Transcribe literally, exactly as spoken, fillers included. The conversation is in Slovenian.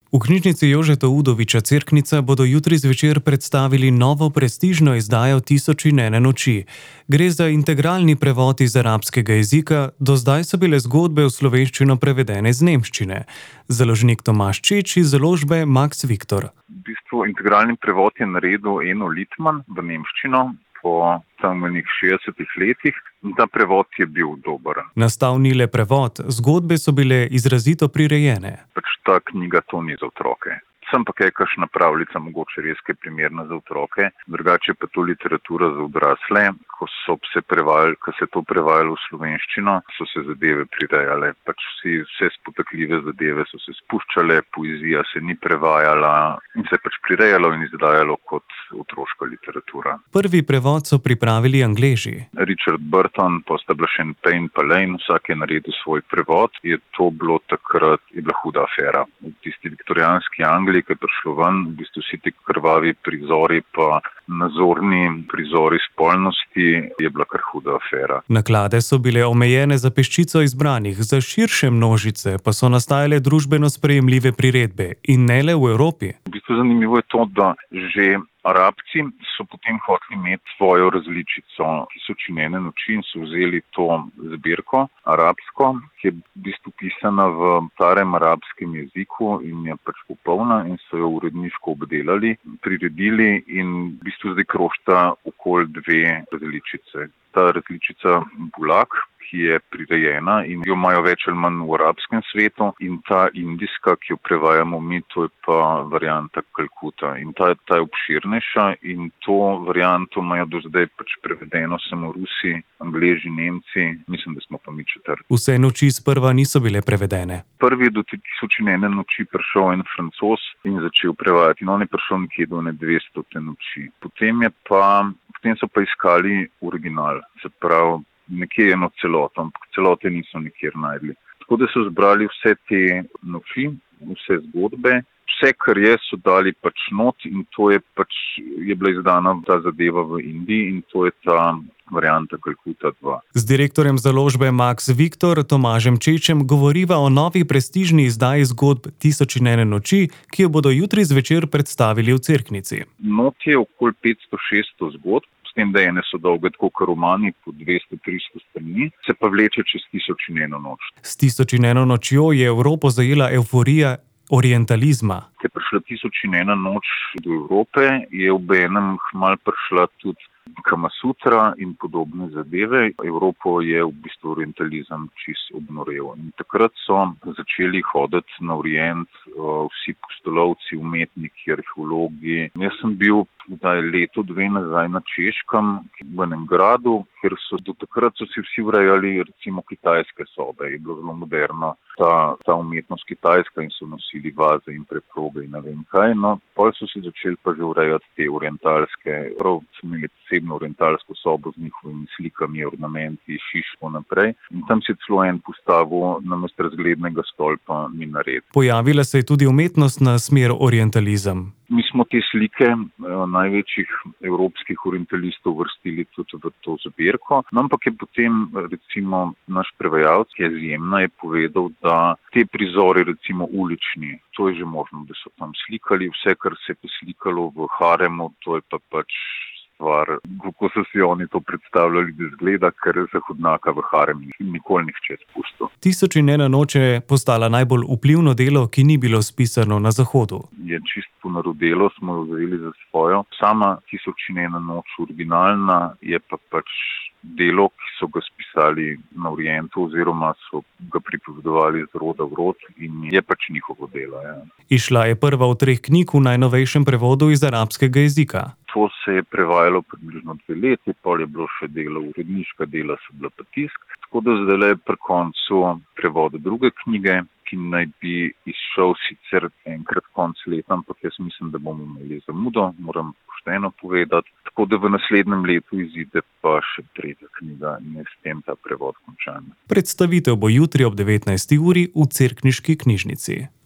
V knjižnici Jožeta Udoviča Cerknica bodo jutri zvečer predstavili novo prestižno izdajo Tisoč in ene noči. Gre za integralni prevod iz arabskega jezika, do zdaj so bile zgodbe v slovenščino prevedene z nemščine. Založnik Tomaž Čeč iz založbe Max Victor. V bistvu integralni prevod je naredil Eno Litman v nemščino po tamnih šestdesetih letih in ta prevod je bil dober. Nastal ni le prevod, zgodbe so bile izrazito prirejene. Pač ta knjiga to ni za otroke. Sem pa kaj kakšna pravljica, mogoče res kaj primerna za otroke, drugače pa to literatura za odrasle. Ko so se prevajali, ko se je to prevajalo v slovenščino, so se zadeve prirejale. Pač vsi, vse spotakljive zadeve so se spuščale, poezija se ni prevajala in se je pač prirejalo in izdajalo kot otroška literatura. Prvi prevod so pripravili Angleži. Richard Burton, pa sta bila še Payne pa Lane, vsak je naredil svoj prevod. Je to bilo takrat, je bila huda afera. V tisti viktorijanski Angliji, ki je prišlo ven, v bistvu vsi ti krvavi prizori pa nazorni prizori spolnosti, je bila kar huda afera. Naklade so bile omejene za peščico izbranih, za širše množice pa so nastajale družbeno sprejemljive priredbe in ne le v Evropi. V bistvu zanimivo je to, da že Arabci so potem hoteli imeti svojo različico Tisoč in ene noči in so vzeli to zbirko arabsko, ki je v bistvu pisana v starem arabskem jeziku in je pač popolna in so jo uredniško obdelali, priredili in v bistvu zdaj krožta okoli dve različice. Ta različica Bulak, ki je prirejena in jo imajo več ali manj v arabskem svetu, in ta indijska, ki jo prevajamo mi, to je pa varianta Kalkuta. In ta, ta je obširnejša in to varianto imajo do zdaj pač prevedeno samo Rusi, Angleži, Nemci, mislim, da smo pa mi četrti. Vse noči sprva niso bile prevedene. Prvi je do Tisoč in ene noči prišel en Francoz in začel prevajati. In on je prišel nekje do ne dvestote noči. Potem je pa, potem so pa iskali original, se pravi, nekje eno celoto, ampak celote niso nikjer najdli. Tako da so zbrali vse te noči, vse zgodbe, vse, kar je, so dali pač not in to je pač, je bila izdana ta zadeva v Indiji in to je ta varianta Kalkuta dva. Z direktorjem založbe Max Victor, Tomažem Čečem, govoriva o novi prestižni izdaji zgodb Tisoč in ene noči, ki jo bodo jutri zvečer predstavili v Cerknici. Not je okoli petsto šeststo zgodb, s tem, da ene so dolge tako kot romani po dvesto tristo strani, se pa vleče čez Tisoč in eno noč. S Tisoč in eno nočjo je Evropo zajela evforija orientalizma. Ko je prišla Tisoč in ena noč do Evrope, je obenem hmal prišla tudi Kamasutra in podobne zadeve. Evropo je v bistvu orientalizem čisto obnorel. In takrat so začeli hoditi na Orient vsi pustolovci, umetniki, arheologi. Jaz sem bil zdaj leto, dve nazaj na Češkem, v enem gradu, kjer so do takrat so si vsi urejali recimo kitajske sobe. Je bilo zelo moderno ta, ta umetnost kitajska in so nosili vaze in preproge in ne vem kaj. No, potem so si začeli pa že urejati te orientalske, prav so imeli posebno orientalsko sobo z njihovimi slikami, ornamenti, šiško naprej. In tam si celo en postavil namesto razglednega stolpa minaret. Pojavila se je tudi umetnostna smer orientalizem. Mi smo te slike največjih evropskih orientalistov vrstili tudi v to zbirko, no, ampak je potem recimo naš prevajalec, ki je izjemna, je povedal, da te prizori recimo ulični, to je že možno, da so tam slikali, vse, kar se je slikalo v haremu, to je pa pač stvar, kako so si oni to predstavljali, da izgleda, ker je zahodnjaka v harem nikoli nihče spustil. Tisoč in ena noč je postala najbolj vplivno delo, ki ni bilo spisano na Zahodu. Je čisto ponarodelo, smo jo vzeli za svojo. Sama Tisoč in ena noč originalna je pa pač delo, ki so ga spisali na Orientu oziroma so ga pripovedovali z roda v rod in je pač njihovo delo. Ja. Išla je prva od treh knjig v najnovejšem prevodu iz arabskega jezika. To se je prevajalo približno dve leti, pol je bilo še delo, uredniška dela so bila pa tisk. Tako da zdaj je pri koncu prevod druge knjige, ki naj bi izšel sicer enkrat konc leta, ampak jaz mislim, da bomo imeli zamudo, moram pošteno povedati. Tako da v naslednjem letu izide pa še tretja knjiga in je s tem ta prevod končan. Predstavitev bo jutri ob devetnajsti uri v Cerkniški knjižnici.